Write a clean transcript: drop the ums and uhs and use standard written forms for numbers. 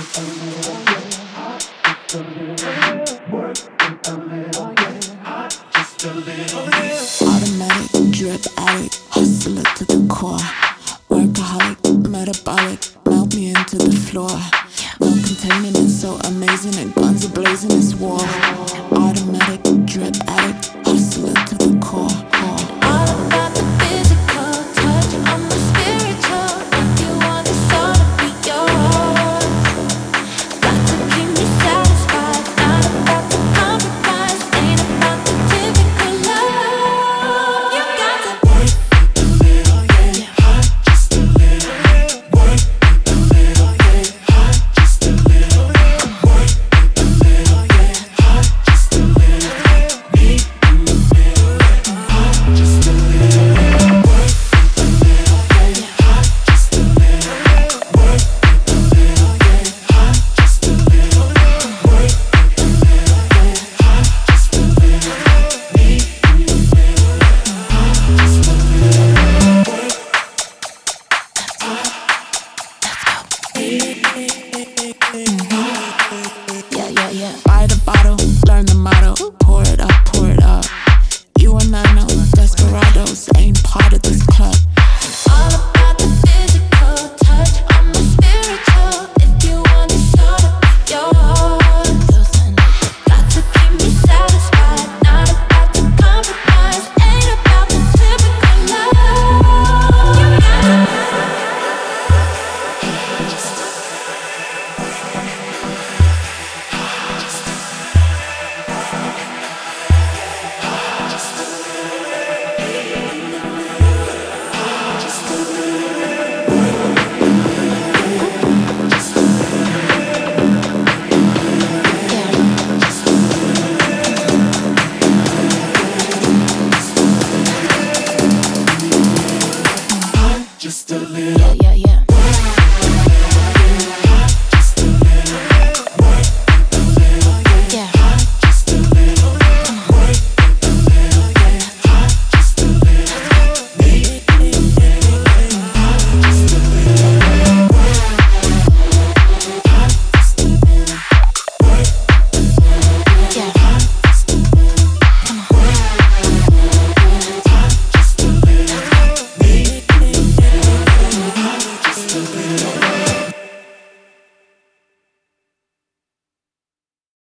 Automatic, drip addict, hustler to the core. Workaholic, metabolic, melt me into the floor. No containing it, so amazing, and guns are blazing, it's war. Automatic, drip addict, hustler to the core. All about the physical touch, I'm a spiritual. If you want the soul to be yours, got to keep me satisfied. Not about to compromise, ain't about the typical love. You got to work a little, yeah, hot, just a little. Work a little, yeah, hot, just a little. Work a little, yeah, hot, just a little. Me in the middle, hot, just a little. Work a little, yeah, hot, just a little. Work a little, yeah, hot, just a little. Work a little, yeah, hot, just a little. Me in the middle, hot, just a little. Work. Yeah. Buy the bottle, learn the motto. Pour it up, pour it up. You and I know desperados ain't part of this club. All about the physical touch, I'm a spiritual. If you want the soul to be yours, got to keep me satisfied. Not about to compromise, ain't about the typical love. You got just a little. Yeah.